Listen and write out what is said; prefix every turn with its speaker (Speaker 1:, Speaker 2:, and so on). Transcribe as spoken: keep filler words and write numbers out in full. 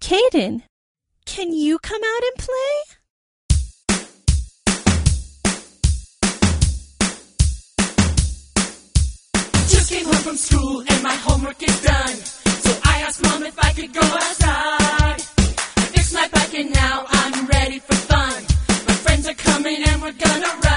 Speaker 1: Caden, can you come out and play?
Speaker 2: Just came home from school and my homework is done. So I asked Mom if I could go outside. I fixed my bike and now I'm ready for fun. My friends are coming and we're gonna ride.